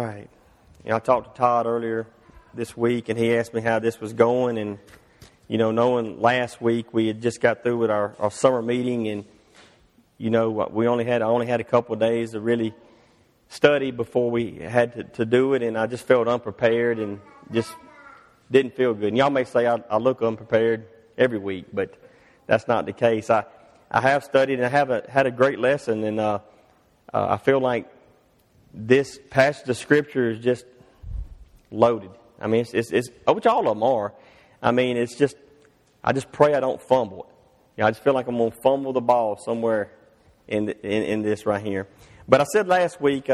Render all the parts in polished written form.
right. I talked to Todd earlier this week, and he asked me how this was going. And, knowing last week we had just got through with our summer meeting, and, I only had a couple of days to really study before we had to do it, and I just felt unprepared and just didn't feel good. And y'all may say I look unprepared every week, but that's not the case. I have studied, and I have had a great lesson, and I feel like this passage of Scripture is just loaded. I mean, it's which all of them are. I mean, it's just, I just pray I don't fumble it. I just feel like I'm going to fumble the ball somewhere in this right here. But I said last week,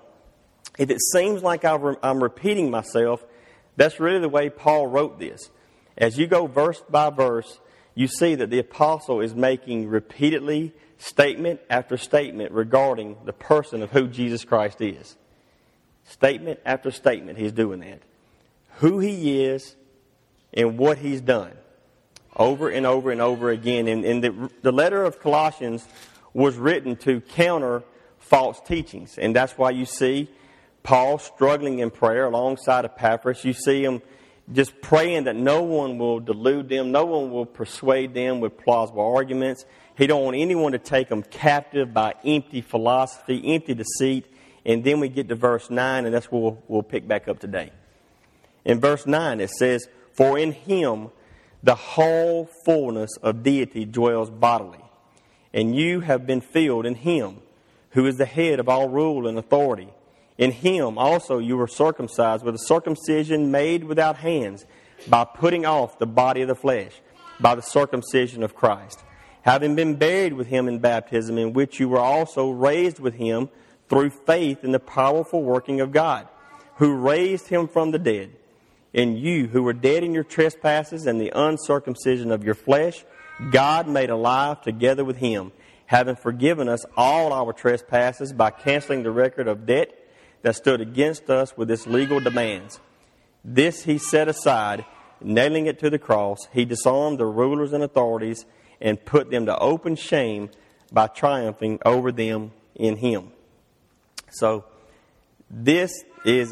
if it seems like I'm repeating myself, that's really the way Paul wrote this. As you go verse by verse, you see that the apostle is making repeatedly statement after statement regarding the person of who Jesus Christ is. Statement after statement, he's doing that. Who he is and what he's done. Over and over and over again. And the letter of Colossians was written to counter false teachings. And that's why you see Paul struggling in prayer alongside Epaphras. You see him just praying that no one will delude them, no one will persuade them with plausible arguments. He don't want anyone to take them captive by empty philosophy, empty deceit. And then we get to verse 9, and that's where we'll pick back up today. In verse 9 it says, "For in him the whole fullness of deity dwells bodily, and you have been filled in him, who is the head of all rule and authority. In him also you were circumcised with a circumcision made without hands, by putting off the body of the flesh, by the circumcision of Christ, having been buried with him in baptism, in which you were also raised with him through faith in the powerful working of God, who raised him from the dead. And you, who were dead in your trespasses and the uncircumcision of your flesh, God made alive together with him, having forgiven us all our trespasses by canceling the record of debt that stood against us with its legal demands. This he set aside, nailing it to the cross. He disarmed the rulers and authorities and put them to open shame by triumphing over them in him." So this is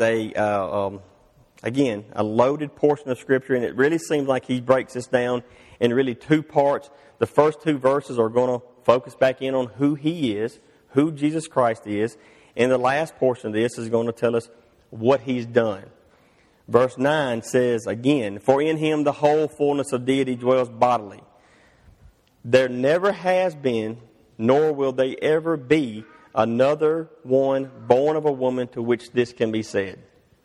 again, a loaded portion of Scripture, and it really seems like he breaks this down in really two parts. The first two verses are going to focus back in on who he is, who Jesus Christ is, and the last portion of this is going to tell us what he's done. Verse 9 says again, "For in him the whole fullness of deity dwells bodily. There never has been, nor will there ever be, another one born of a woman to which this can be said."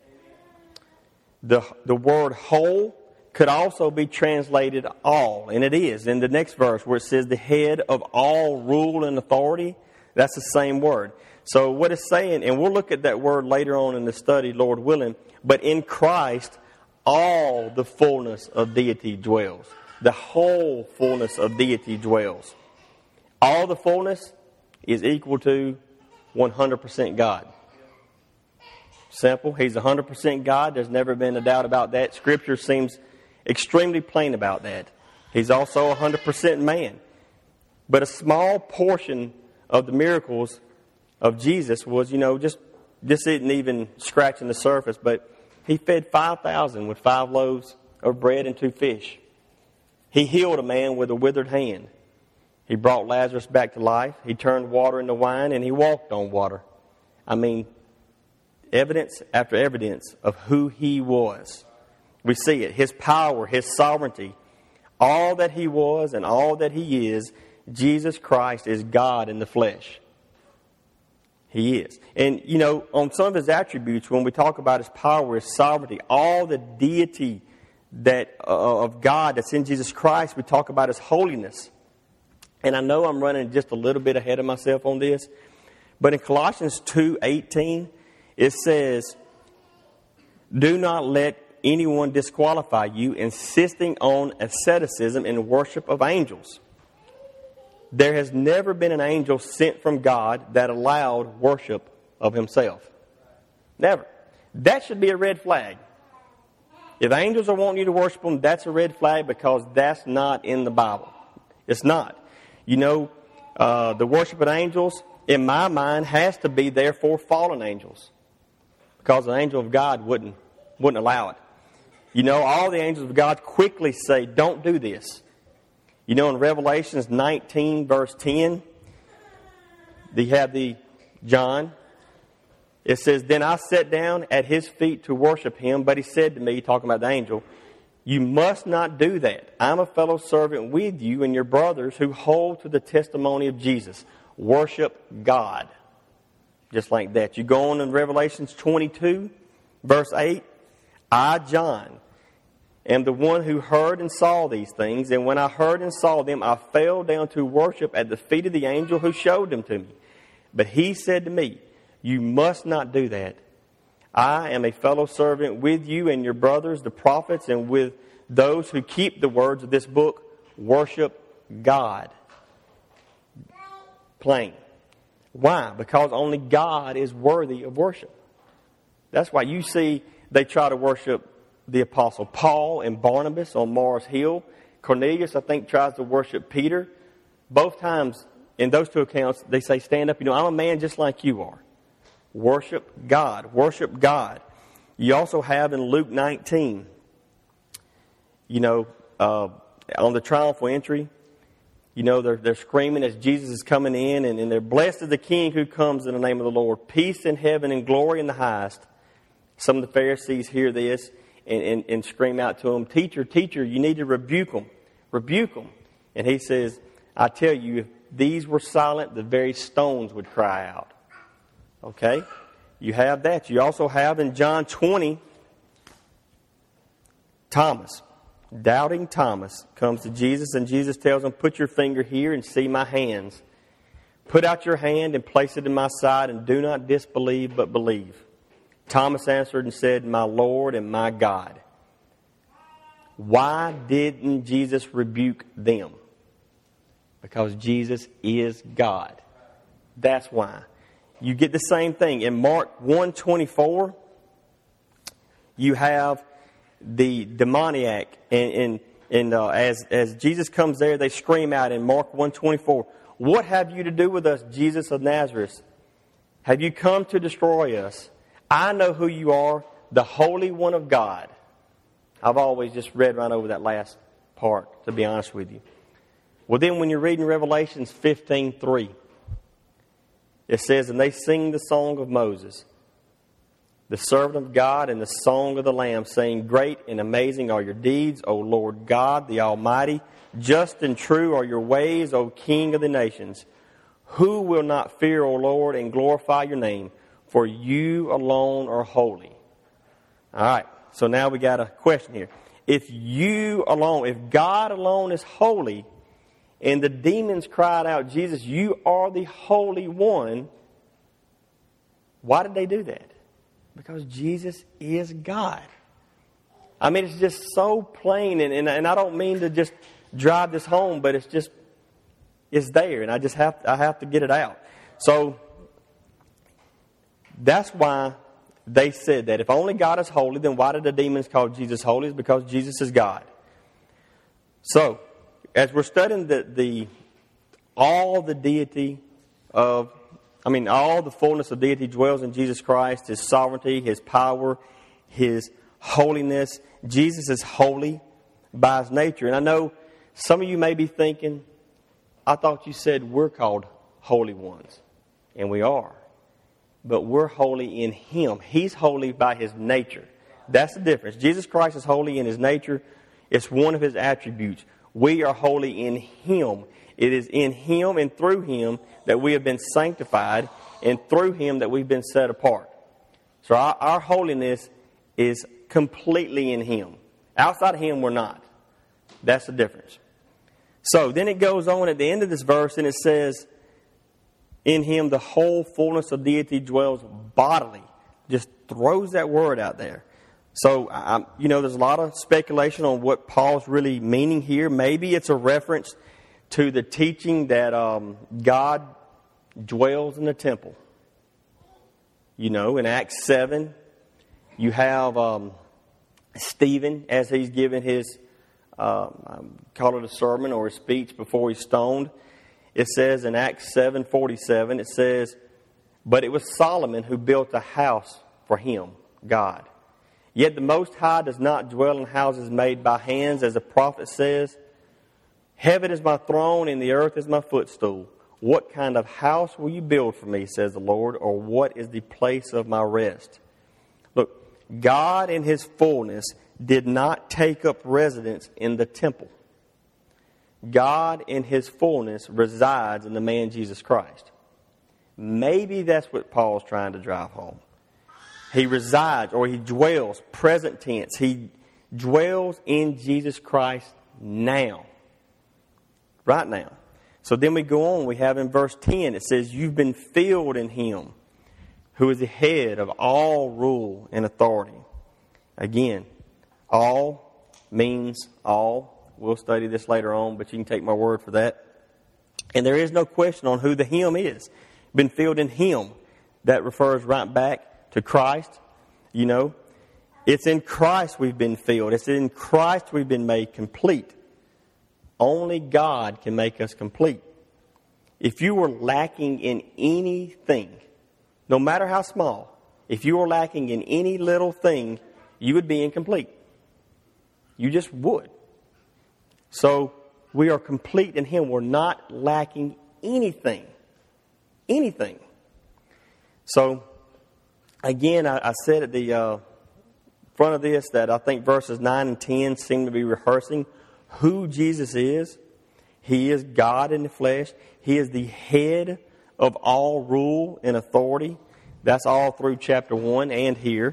The word whole could also be translated all, and it is. In the next verse where it says the head of all rule and authority, that's the same word. So what it's saying, and we'll look at that word later on in the study, Lord willing, but in Christ, all the fullness of deity dwells. The whole fullness of deity dwells. All the fullness is equal to 100% God. Simple. He's 100% God. There's never been a doubt about that. Scripture seems extremely plain about that. He's also 100% man. But a small portion of the miracles of Jesus was, just isn't even scratching the surface. But he fed 5,000 with 5 loaves of bread and 2 fish. He healed a man with a withered hand. He brought Lazarus back to life. He turned water into wine, and he walked on water. I mean, evidence after evidence of who he was. We see it. His power, his sovereignty, all that he was and all that he is, Jesus Christ is God in the flesh. He is. And, on some of his attributes, when we talk about his power, his sovereignty, all the deity that of God that's in Jesus Christ, we talk about his holiness. And I know I'm running just a little bit ahead of myself on this, but in Colossians 2:18, it says, "Do not let anyone disqualify you, insisting on asceticism and worship of angels. There has never been an angel sent from God that allowed worship of himself." Never. That should be a red flag. If angels are wanting you to worship them, that's a red flag, because that's not in the Bible. It's not. The worship of angels, in my mind, has to be there for fallen angels. because an angel of God wouldn't allow it. You know, all the angels of God quickly say, don't do this. You know, in Revelations 19, verse 10, they have John. It says, then I sat down at his feet to worship him, but he said to me, talking about the angel, you must not do that. I'm a fellow servant with you and your brothers who hold to the testimony of Jesus. Worship God. Just like that. You go on in Revelations 22, verse 8. I, John, am the one who heard and saw these things. And when I heard and saw them, I fell down to worship at the feet of the angel who showed them to me. But he said to me, you must not do that. I am a fellow servant with you and your brothers, the prophets, and with those who keep the words of this book. Worship God. Plain. Why? Because only God is worthy of worship. That's why you see they try to worship the Apostle Paul and Barnabas on Mars Hill. Cornelius, I think, tries to worship Peter. Both times in those two accounts, they say, stand up. You know, I'm a man just like you are. Worship God. Worship God. You also have in Luke 19, you know, on the triumphal entry, you know, they're screaming as Jesus is coming in, and they're blessed is the King who comes in the name of the Lord. Peace in heaven and glory in the highest. Some of the Pharisees hear this and scream out to him, Teacher, teacher, you need to rebuke them. Rebuke them. And he says, I tell you, if these were silent, the very stones would cry out. Okay? You have that. You also have in John 20, Thomas. Doubting Thomas comes to Jesus, and Jesus tells him, put your finger here and see my hands. Put out your hand and place it in my side, and do not disbelieve, but believe. Thomas answered and said, my Lord and my God. Why didn't Jesus rebuke them? Because Jesus is God. That's why. You get the same thing. In Mark 1:24, you have the demoniac, and as Jesus comes there, they scream out in Mark 1:24, what have you to do with us, Jesus of Nazareth? Have you come to destroy us? I know who you are, the Holy One of God. I've always just read right over that last part, to be honest with you. Well, then when you're reading Revelations 15:3, it says, and they sing the song of Moses, the servant of God, and the song of the Lamb, saying, great and amazing are your deeds, O Lord God, the Almighty. Just and true are your ways, O King of the nations. Who will not fear, O Lord, and glorify your name? For you alone are holy. All right, so now we got a question here. If God alone is holy, and the demons cried out, Jesus, you are the Holy One, why did they do that? Because Jesus is God. I mean, it's just so plain, and I don't mean to just drive this home, but it's there, and I have to get it out. So that's why they said that. If only God is holy, then why did the demons call Jesus holy? It's because Jesus is God. So, as we're studying all the fullness of deity dwells in Jesus Christ, His sovereignty, His power, His holiness. Jesus is holy by His nature. And I know some of you may be thinking, I thought you said we're called holy ones. And we are. But we're holy in Him. He's holy by His nature. That's the difference. Jesus Christ is holy in His nature. It's one of His attributes. We are holy in Him. It is in Him and through Him that we have been sanctified, and through Him that we've been set apart. So our holiness is completely in Him. Outside of Him, we're not. That's the difference. So then it goes on at the end of this verse, and it says, in Him the whole fullness of deity dwells bodily. Just throws that word out there. So, there's a lot of speculation on what Paul's really meaning here. Maybe it's a reference to the teaching that God dwells in the temple. You know, in Acts 7, you have Stephen, as he's given his, call it a sermon or a speech before he's stoned. It says in Acts 7:47, it says, but it was Solomon who built a house for him, God. Yet the Most High does not dwell in houses made by hands, as the prophet says, heaven is my throne and the earth is my footstool. What kind of house will you build for me, says the Lord, or what is the place of my rest? Look, God in His fullness did not take up residence in the temple. God in His fullness resides in the man Jesus Christ. Maybe that's what Paul's trying to drive home. He resides, or He dwells, present tense. He dwells in Jesus Christ now. Right now. So then we go on, we have in verse 10, it says, you've been filled in Him, who is the head of all rule and authority. Again, all means all. We'll study this later on, but you can take my word for that. And there is no question on who the Him is. Been filled in Him. That refers right back to Christ. You know, it's in Christ we've been filled. It's in Christ we've been made complete. Only God can make us complete. If you were lacking in anything, no matter how small, if you were lacking in any little thing, you would be incomplete. You just would. So we are complete in Him. We're not lacking anything. Anything. So, again, I said at the front of this that I think verses 9 and 10 seem to be rehearsing who Jesus is. He is God in the flesh. He is the head of all rule and authority. That's all through chapter 1 and here.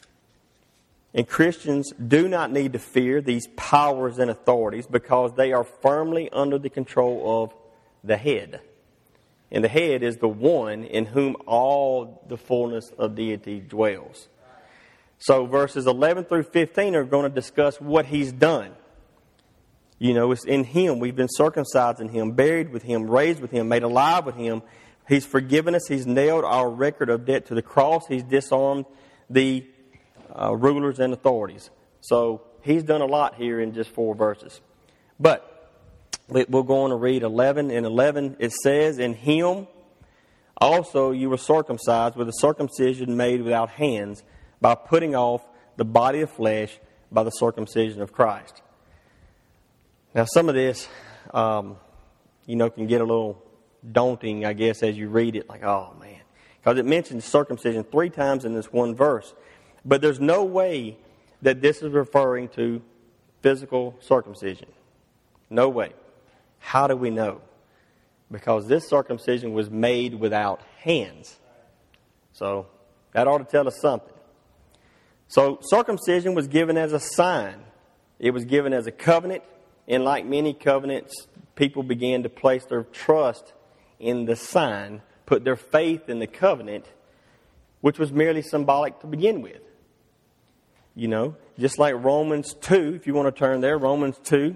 And Christians do not need to fear these powers and authorities because they are firmly under the control of the head. And the head is the one in whom all the fullness of deity dwells. So verses 11 through 15 are going to discuss what He's done. You know, it's in Him. We've been circumcised in Him, buried with Him, raised with Him, made alive with Him. He's forgiven us. He's nailed our record of debt to the cross. He's disarmed the rulers and authorities. So He's done a lot here in just 4 verses. But we'll go on to read 11. In 11 it says, in Him also you were circumcised with a circumcision made without hands, by putting off the body of flesh by the circumcision of Christ. Now, some of this, can get a little daunting, I guess, as you read it. Like, oh, man. Because it mentions circumcision 3 times in this one verse. But there's no way that this is referring to physical circumcision. No way. How do we know? Because this circumcision was made without hands. So, that ought to tell us something. So, circumcision was given as a sign. It was given as a covenant. And like many covenants, people began to place their trust in the sign, put their faith in the covenant, which was merely symbolic to begin with. You know, just like Romans 2, if you want to turn there, Romans 2.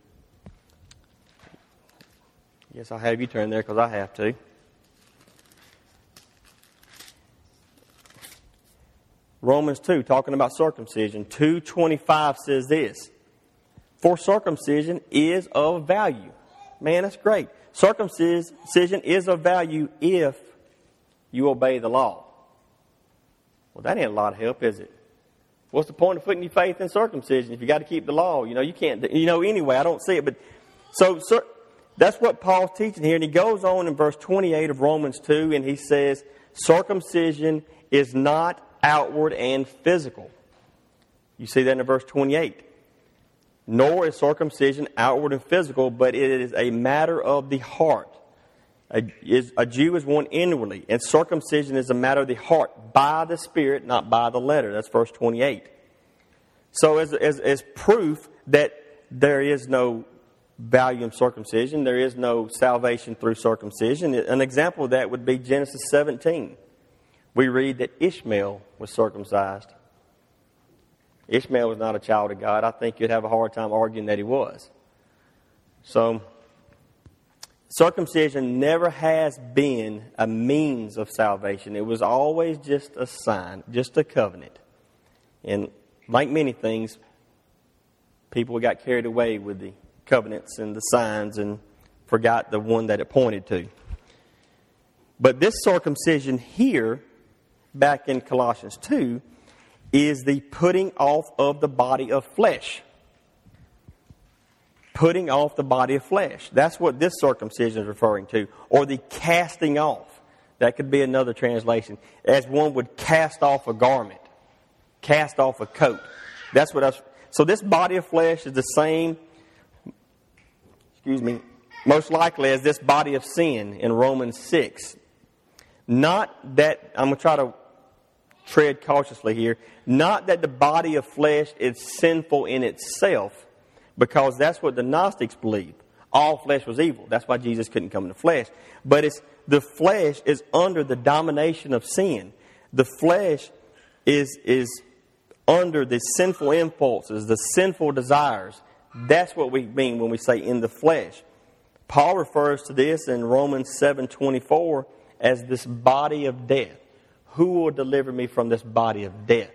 Yes, I'll have you turn there because I have to. Romans 2, talking about circumcision, 2:25 says this. For circumcision is of value. Man, that's great. Circumcision is of value if you obey the law. Well, that ain't a lot of help, is it? What's the point of putting your faith in circumcision if you got to keep the law? You know, you can't, anyway, I don't see it. But so that's what Paul's teaching here. And he goes on in verse 28 of Romans 2, and he says, circumcision is not outward and physical. You see that in verse 28. Nor is circumcision outward and physical, but it is a matter of the heart. A Jew is one inwardly, and circumcision is a matter of the heart, by the Spirit, not by the letter. That's verse 28. So as proof that there is no value in circumcision, there is no salvation through circumcision, an example of that would be Genesis 17. We read that Ishmael was circumcised. Ishmael was not a child of God. I think you'd have a hard time arguing that he was. So, circumcision never has been a means of salvation. It was always just a sign, just a covenant. And like many things, people got carried away with the covenants and the signs and forgot the one that it pointed to. But this circumcision here back in Colossians 2 is the putting off of the body of flesh. Putting off the body of flesh. That's what this circumcision is referring to. Or the casting off. That could be another translation. As one would cast off a garment. Cast off a coat. That's what so this body of flesh is the same, most likely as this body of sin in Romans 6. Not that, I'm going to try to tread cautiously here, not that the body of flesh is sinful in itself, because that's what the Gnostics believe. All flesh was evil. That's why Jesus couldn't come in the flesh. But the flesh is under the domination of sin. The flesh is under the sinful impulses, the sinful desires. That's what we mean when we say in the flesh. Paul refers to this in Romans 7:24 as this body of death. Who will deliver me from this body of death?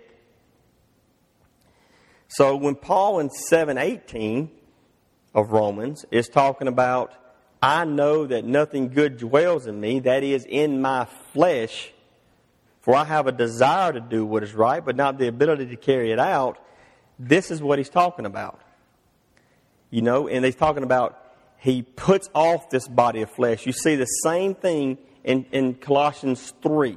So when Paul in 7:18 of Romans is talking about, I know that nothing good dwells in me, that is, in my flesh, for I have a desire to do what is right, but not the ability to carry it out. This is what he's talking about. And he's talking about he puts off this body of flesh. You see the same thing in Colossians 3.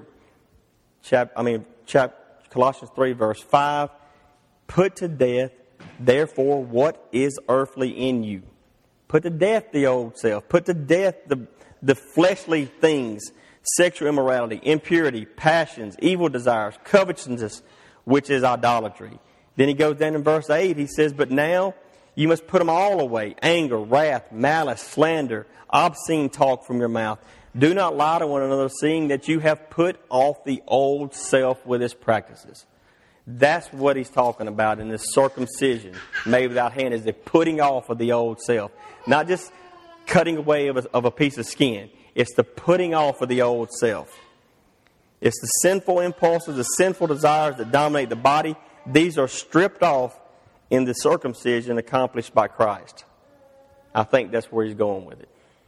Colossians 3 verse 5. Put to death, therefore, what is earthly in you. Put to death the old self. Put to death the fleshly things, sexual immorality, impurity, passions, evil desires, covetousness, which is idolatry. Then he goes down in verse 8, he says, but now you must put them all away. Anger, wrath, malice, slander, obscene talk from your mouth. Do not lie to one another, seeing that you have put off the old self with its practices. That's what he's talking about in this circumcision made without hand, is the putting off of the old self. Not just cutting away of a piece of skin. It's the putting off of the old self. It's the sinful impulses, the sinful desires that dominate the body. These are stripped off in the circumcision accomplished by Christ. I think that's where he's going with it.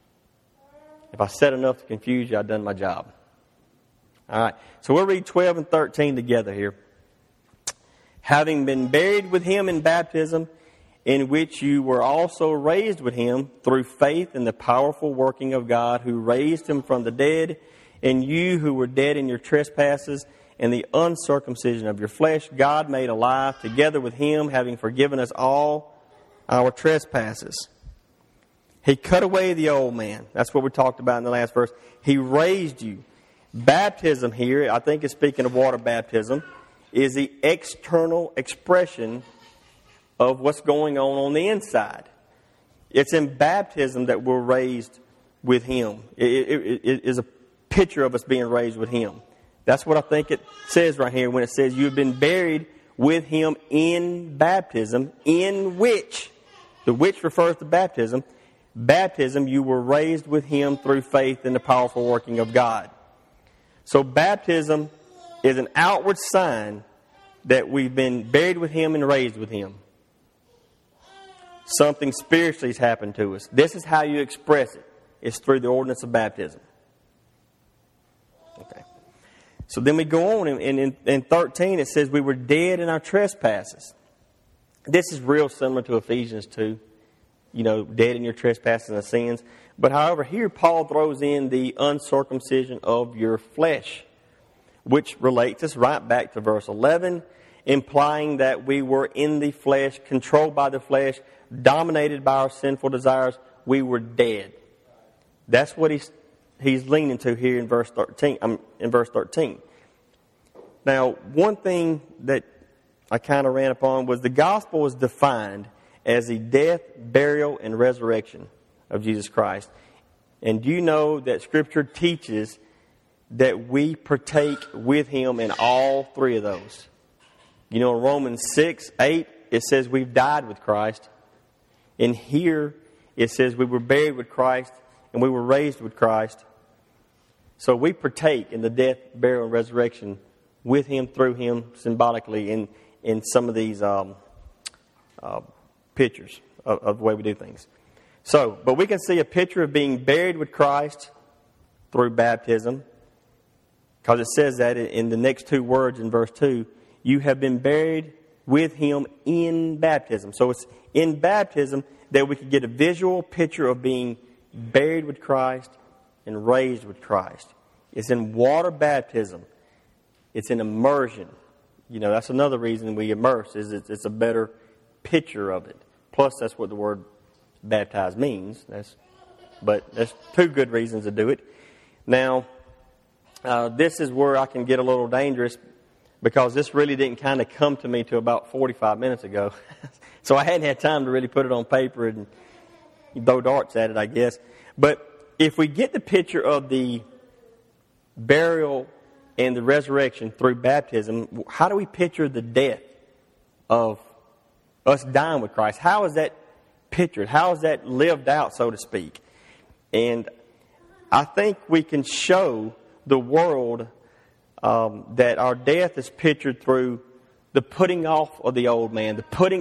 If I said enough to confuse you, I've done my job. All right. So we'll read 12 and 13 together here. Having been buried with him in baptism, in which you were also raised with him through faith in the powerful working of God who raised him from the dead, and you who were dead in your trespasses and the uncircumcision of your flesh, God made alive together with him, having forgiven us all our trespasses. He cut away the old man. That's what we talked about in the last verse. He raised you. Baptism here, I think it's speaking of water baptism, is the external expression of what's going on the inside. It's in baptism that we're raised with him. It is a picture of us being raised with him. That's what I think it says right here when it says you've been buried with him in baptism, in which, the which refers to baptism. Baptism, you were raised with him through faith in the powerful working of God. So baptism is an outward sign that we've been buried with him and raised with him. Something spiritually has happened to us. This is how you express it. It's through the ordinance of baptism. Okay. So then we go on, and in 13 it says we were dead in our trespasses. This is real similar to Ephesians 2. Dead in your trespasses and sins. But however, here Paul throws in the uncircumcision of your flesh, which relates us right back to verse 11, implying that we were in the flesh, controlled by the flesh, dominated by our sinful desires. We were dead. That's what he's leaning to here in verse 13. Now, one thing that I kind of ran upon was the gospel was defined as the death, burial, and resurrection of Jesus Christ. And do you know that Scripture teaches that we partake with him in all three of those? In Romans 6:8, it says we've died with Christ. And here it says we were buried with Christ and we were raised with Christ. So we partake in the death, burial, and resurrection with him, through him, symbolically in some of these pictures of the way we do things. So, but we can see a picture of being buried with Christ through baptism, Because it says that in the next two words in verse 2, you have been buried with Him in baptism. So it's in baptism that we can get a visual picture of being buried with Christ and raised with Christ. It's in water baptism. It's in immersion. You know, that's another reason we immerse, is it's a better picture of it. Plus, that's what the word baptize means. But there's two good reasons to do it. Now, this is where I can get a little dangerous, because this really didn't kind of come to me till about 45 minutes ago. So I hadn't had time to really put it on paper and throw darts at it, I guess. But if we get the picture of the burial and the resurrection through baptism, how do we picture the death of us dying with Christ? How is that pictured? How is that lived out, so to speak? And I think we can show the world that our death is pictured through the putting off of the old man, the putting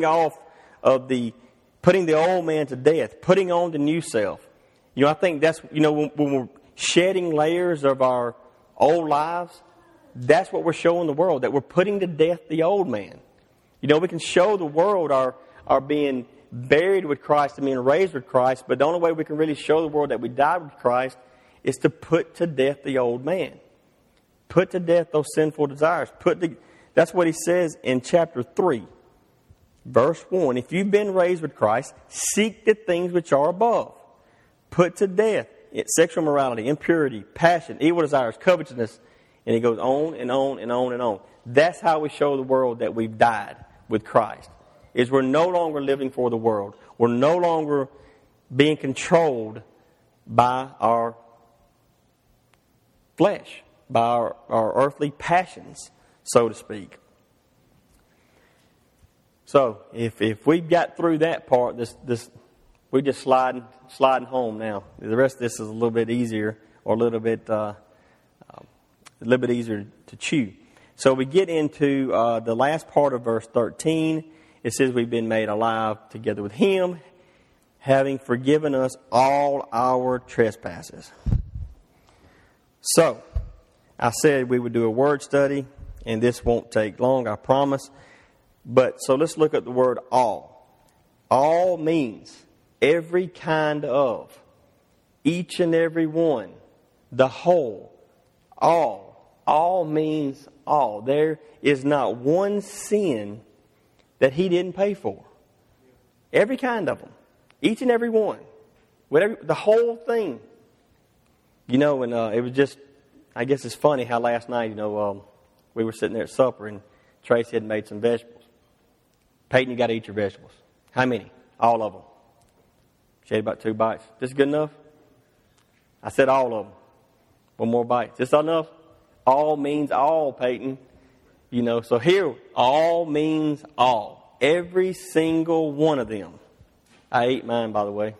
the old man to death, putting on the new self. You know, I think that's, you know, when we're shedding layers of our old lives, that's what we're showing the world, that we're putting to death the old man. You know, we can show the world our being buried with Christ and being raised with Christ, but the only way we can really show the world that we died with Christ is to put to death the old man. Put to death those sinful desires. That's what he says in chapter 3, verse 1. If you've been raised with Christ, seek the things which are above. Put to death sexual immorality, impurity, passion, evil desires, covetousness. And he goes on and on and on and on. That's how we show the world that we've died with Christ. Is we're no longer living for the world. We're no longer being controlled by our flesh, by our earthly passions, so to speak. So if we got through that part, we're just sliding home now. The rest of this is a little bit easier, or a little bit easier to chew. So we get into the last part of verse 13. It says we've been made alive together with Him, having forgiven us all our trespasses. So, I said we would do a word study, and this won't take long, I promise. But, so let's look at the word all. All means every kind of, each and every one, the whole, all. All means all. There is not one sin that He didn't pay for. Every kind of them. Each and every one. Whatever, the whole thing. You know, and it was just, I guess it's funny how last night, you know, we were sitting there at supper and Tracy had made some vegetables. Peyton, you got to eat your vegetables. How many? All of them. She had about 2 bites. This good enough? I said all of them. 1 more bite. This enough? All means all, Peyton. You know, so here, all means all. Every single one of them. I ate mine, by the way.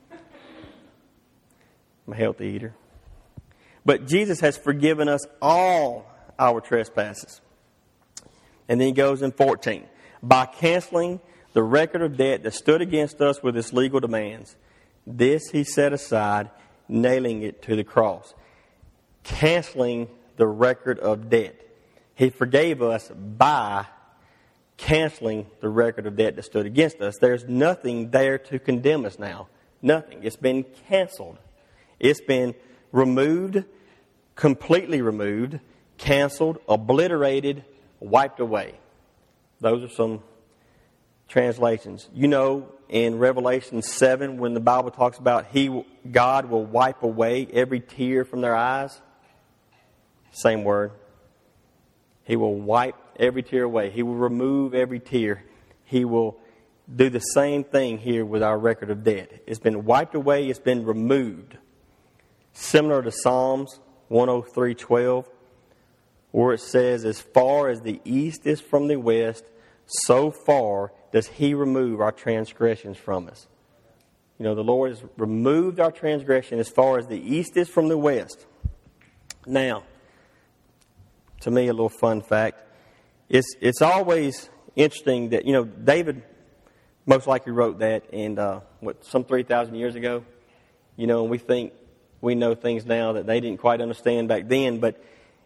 I'm a healthy eater. But Jesus has forgiven us all our trespasses. And then he goes in 14. By canceling the record of debt that stood against us with its legal demands, this He set aside, nailing it to the cross. Canceling the record of debt. He forgave us by canceling the record of debt that stood against us. There's nothing there to condemn us now. Nothing. It's been canceled. It's been removed, completely removed, canceled, obliterated, wiped away. Those are some translations. You know, in Revelation 7, when the Bible talks about God will wipe away every tear from their eyes, same word. He will wipe every tear away. He will remove every tear. He will do the same thing here with our record of debt. It's been wiped away. It's been removed. Similar to Psalms 103:12, where it says, as far as the east is from the west, so far does He remove our transgressions from us. You know, the Lord has removed our transgression as far as the east is from the west. Now, to me, a little fun fact. It's always interesting that, you know, David most likely wrote that some 3,000 years ago. You know, and we think we know things now that they didn't quite understand back then. But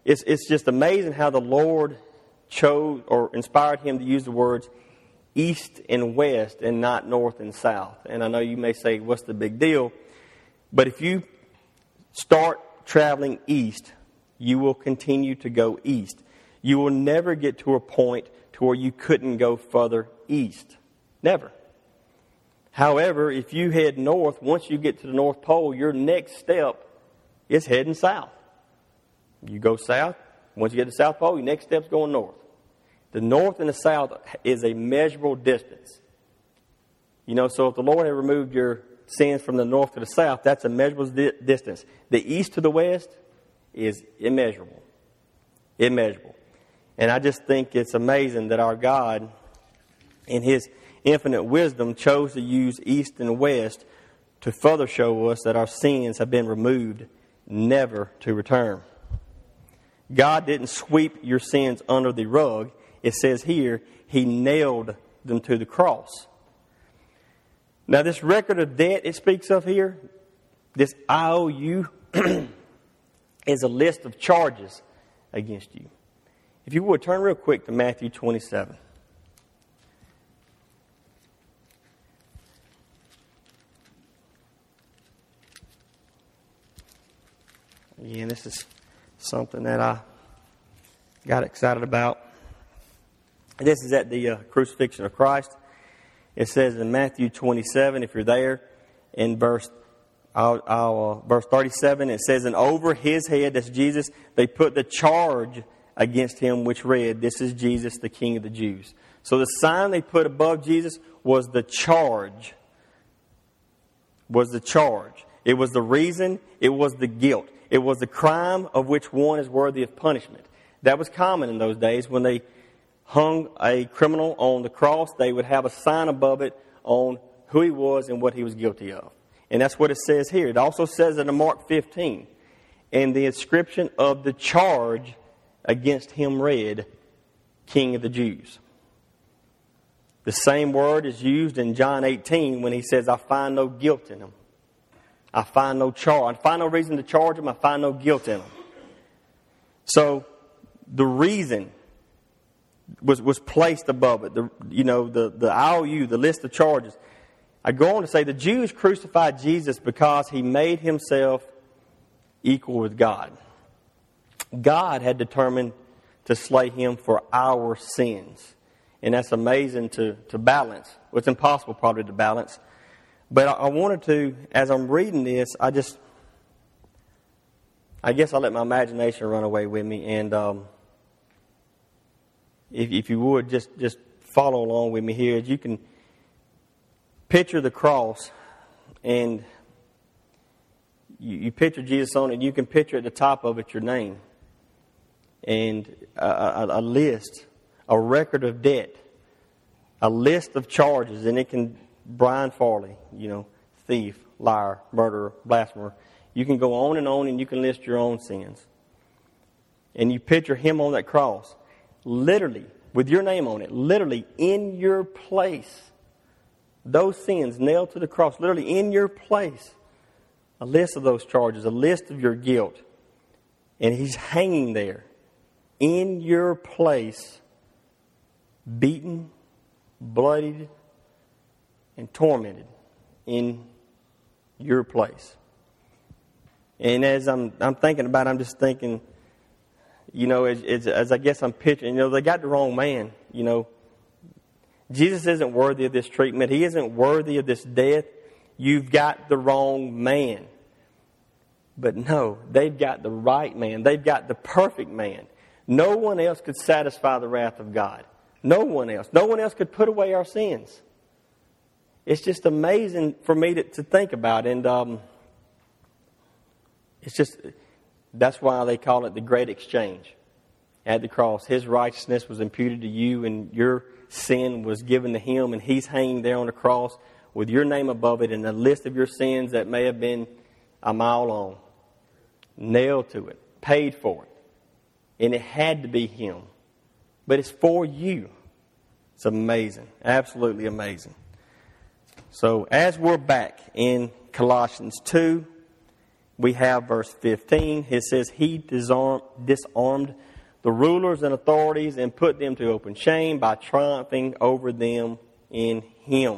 it's just amazing how the Lord chose or inspired him to use the words east and west and not north and south. And I know you may say, what's the big deal? But if you start traveling east, you will continue to go east. You will never get to a point to where you couldn't go further east. Never. However, if you head north, once you get to the North Pole, your next step is heading south. You go south. Once you get to the South Pole, your next step's going north. The north and the south is a measurable distance. You know, so if the Lord had removed your sins from the north to the south, that's a measurable distance. The east to the west is immeasurable. Immeasurable. And I just think it's amazing that our God, in His infinite wisdom, chose to use east and west to further show us that our sins have been removed, never to return. God didn't sweep your sins under the rug. It says here, He nailed them to the cross. Now, this record of debt it speaks of here, this IOU, is a list of charges against you. If you would, turn real quick to Matthew 27. Again, this is something that I got excited about. This is at the crucifixion of Christ. It says in Matthew 27, if you're there, in verse 37, it says, and over his head, that's Jesus, they put the charge against him, which read, this is Jesus, the King of the Jews. So the sign they put above Jesus was the charge. Was the charge. It was the reason, it was the guilt. It was the crime of which one is worthy of punishment. That was common in those days. When they hung a criminal on the cross, they would have a sign above it on who he was and what he was guilty of. And that's what it says here. It also says in Mark 15, and the inscription of the charge against him read, King of the Jews. The same word is used in John 18 when he says, I find no guilt in him. I find no charge. I find no reason to charge him. I find no guilt in him. So the reason was placed above it. The IOU, the list of charges. I go on to say the Jews crucified Jesus because he made himself equal with God. God had determined to slay him for our sins. And that's amazing to balance. Well, it's impossible probably to balance. But I wanted to, as I'm reading this, I guess I let my imagination run away with me. And if you would, just follow along with me here. You can picture the cross, and you picture Jesus on it, and you can picture at the top of it your name. And a list, a record of debt, a list of charges, and it can, Brian Farley, thief, liar, murderer, blasphemer. You can go on, and you can list your own sins. And you picture him on that cross, literally, with your name on it, literally in your place. Those sins nailed to the cross, literally in your place. A list of those charges, a list of your guilt. And he's hanging there in your place, beaten, bloodied, and tormented in your place. And as I'm thinking about it, I'm just thinking, as I guess I'm picturing, they got the wrong man, Jesus isn't worthy of this treatment. He isn't worthy of this death. You've got the wrong man. But no, they've got the right man. They've got the perfect man. No one else could satisfy the wrath of God. No one else. No one else could put away our sins. It's just amazing for me to think about. And that's why they call it the great exchange. At the cross, his righteousness was imputed to you, and your sin was given to him, and he's hanging there on the cross with your name above it and a list of your sins that may have been a mile long, nailed to it, paid for it. And it had to be him. But it's for you. It's amazing. Absolutely amazing. So as we're back in Colossians 2, we have verse 15. It says, He disarmed the rulers and authorities and put them to open shame by triumphing over them in Him.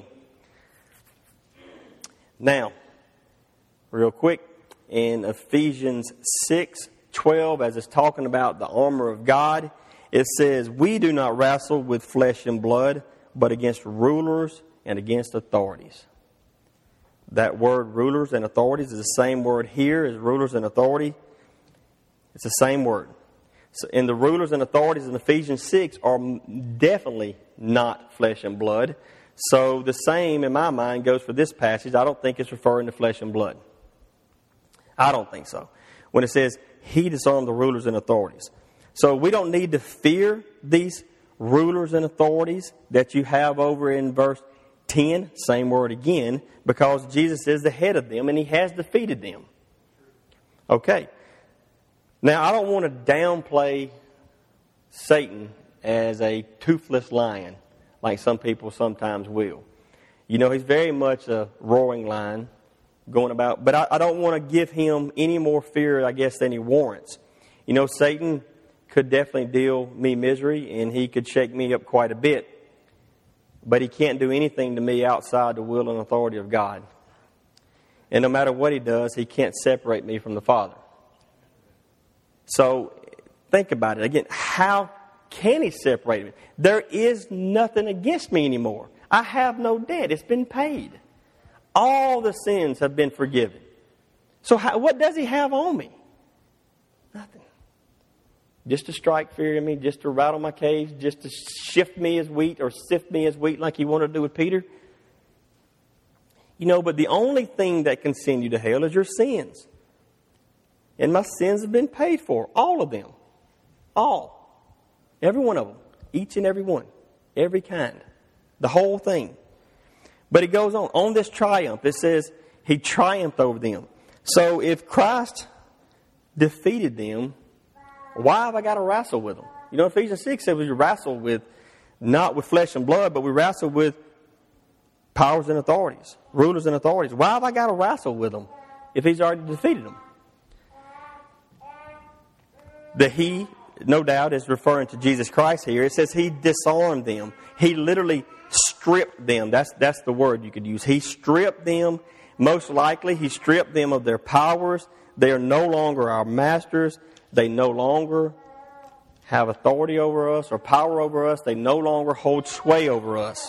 Now, real quick, in Ephesians 6:12, as it's talking about the armor of God, it says, We do not wrestle with flesh and blood, but against rulers and against authorities. That word rulers and authorities is the same word here as rulers and authority. It's the same word. So, and the rulers and authorities in Ephesians 6 are definitely not flesh and blood. So the same, in my mind, goes for this passage. I don't think it's referring to flesh and blood. I don't think so. When it says, He disarmed the rulers and authorities. So we don't need to fear these rulers and authorities that you have over in verse 10, same word again, because Jesus is the head of them and He has defeated them. Okay. Now, I don't want to downplay Satan as a toothless lion, like some people sometimes will. You know, he's very much a roaring lion going about, but I don't want to give him any more fear, I guess, than he warrants. You know, Satan could definitely deal me misery, and he could shake me up quite a bit. But he can't do anything to me outside the will and authority of God. And no matter what he does, he can't separate me from the Father. So, think about it. Again, how can he separate me? There is nothing against me anymore. I have no debt. It's been paid. All the sins have been forgiven. So, what does he have on me? Nothing. Just to strike fear in me, just to rattle my cage, just to shift me as wheat or sift me as wheat like he wanted to do with Peter. You know, but the only thing that can send you to hell is your sins. And my sins have been paid for. All of them. All. Every one of them. Each and every one. Every kind. The whole thing. But it goes on. On this triumph, it says He triumphed over them. So if Christ defeated them, why have I got to wrestle with them? You know, Ephesians 6 says we wrestle with, not with flesh and blood, but we wrestle with powers and authorities, rulers and authorities. Why have I got to wrestle with them if He's already defeated them? The He, no doubt, is referring to Jesus Christ here. It says He disarmed them. He literally stripped them. That's the word you could use. He stripped them. Most likely, He stripped them of their powers. They are no longer our masters. They no longer have authority over us or power over us. They no longer hold sway over us.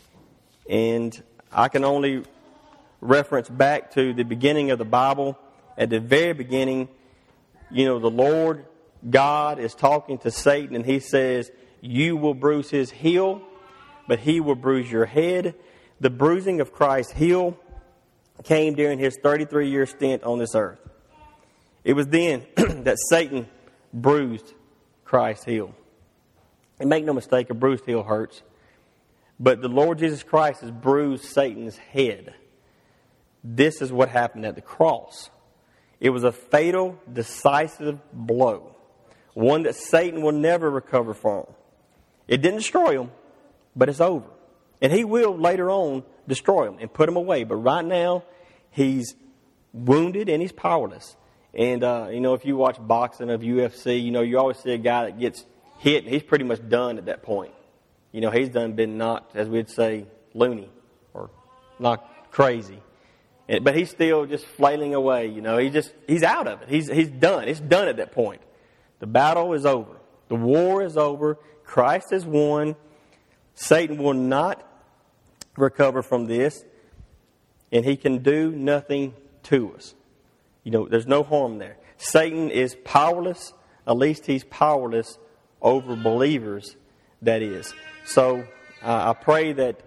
And I can only reference back to the beginning of the Bible. At the very beginning, you know, the Lord God is talking to Satan and He says, You will bruise his heel, but he will bruise your head. The bruising of Christ's heel came during His 33-year stint on this earth. It was then that Satan bruised Christ's heel. And make no mistake, a bruised heel hurts. But the Lord Jesus Christ has bruised Satan's head. This is what happened at the cross. It was a fatal, decisive blow. One that Satan will never recover from. It didn't destroy him, but it's over. And he will later on destroy him and put him away. But right now, he's wounded and he's powerless. And, you know, if you watch boxing of UFC, you know, you always see a guy that gets hit and he's pretty much done at that point. You know, he's been knocked, as we'd say, loony or knocked crazy. But he's still just flailing away, you know. He's out of it. He's done. It's done at that point. The battle is over. The war is over. Christ has won. Satan will not recover from this. And he can do nothing to us. You know, there's no harm there. Satan is powerless. At least he's powerless over believers, that is. So I pray that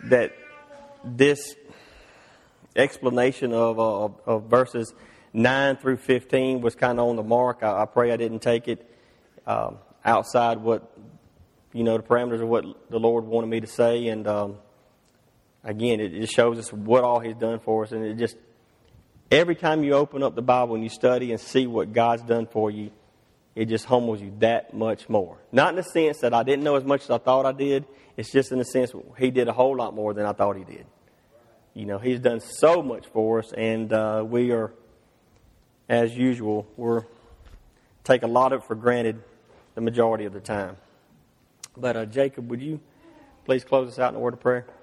this explanation of verses 9 through 15 was kind of on the mark. I pray I didn't take it outside what, you know, the parameters of what the Lord wanted me to say. And again, it just shows us what all He's done for us. And it just, every time you open up the Bible and you study and see what God's done for you, it just humbles you that much more. Not in the sense that I didn't know as much as I thought I did. It's just in the sense He did a whole lot more than I thought He did. You know, He's done so much for us, and we are as usual, we're take a lot of it for granted the majority of the time. But Jacob, would you please close us out in a word of prayer?